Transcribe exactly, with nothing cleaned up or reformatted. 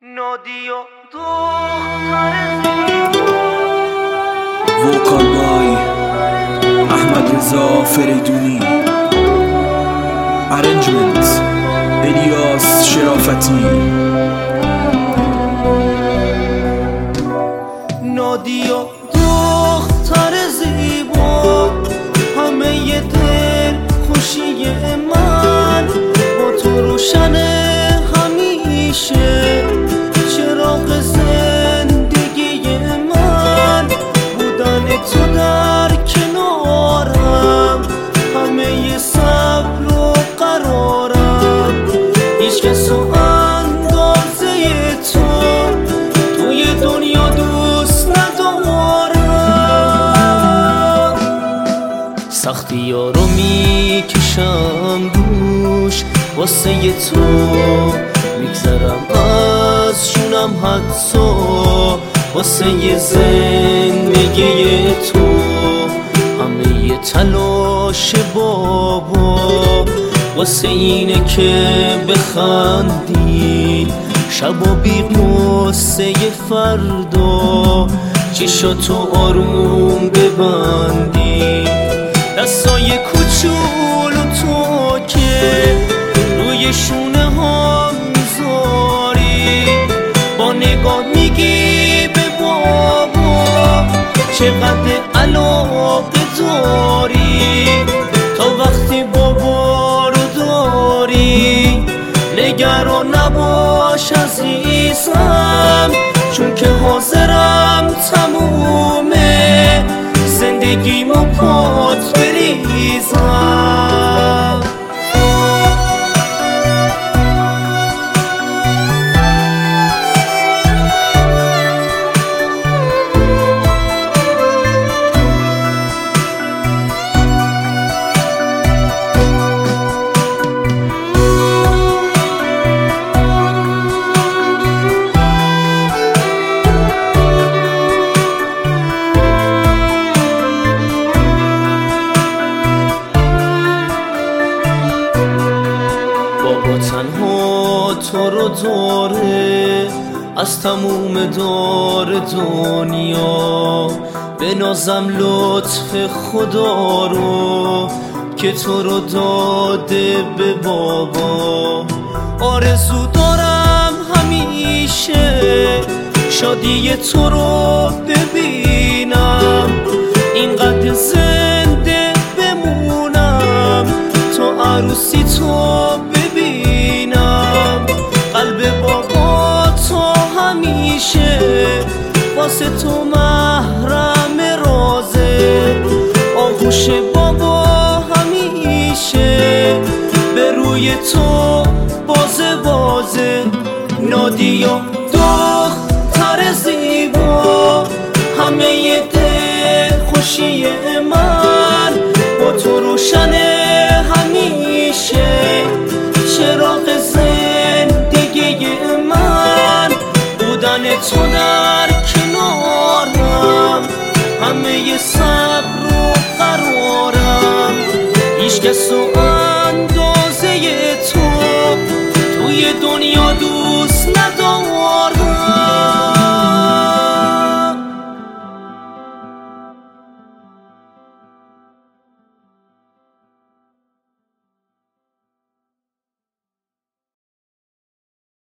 نادیا دختر وکال بای احمد رضا فریدونی، ارنجمنت الیاس شرافتی. نادیا دختر زیبا، همه ی دل خوشی من با تو روشنه همیشه. چراغ زندگی من بودن تو در کنارم، همه ی صبر و قرارم. هیچ کس و اندازه تو توی دنیا دوست ندارم. سختی ها رو میکشم دوش واسه تو، میگذرم از شونم حتی واسه ی زندگی تو. همه ی تلاش بابا واسه اینه که بخندی، شب و بی قصه فردا چشاتو آروم ببندی. دستای کوچولو تو که روی شونه ها میذاری، با نگاه میگی به بابا چقدر علاقه داری. تا وقتی بابا رو داری نگران نباش عزیزم، چون که حاضرم تمومه زندگیمو پات بریزم. بابا تنها تو رو داره از تموم دار دنیا، به نازم لطف خدا رو که تو رو داده به بابا. آرزو دارم همیشه شادی تو رو ببینم، اینقدر زنده بمونم تا عروسی تو ببینم. قلب بابا تو همیشه واسه تو محرم رازه، آغوش بابا همیشه به روی تو بازه بازه. نادیا دختر زیبا، همه ی دل خوشی من با تو روشنه همیشه. چراغ زندگی من بودن تو در کنارم، همه ی صبر و قرارم. هیچ کس و اندازه تو توی دنیا دوست ندارم.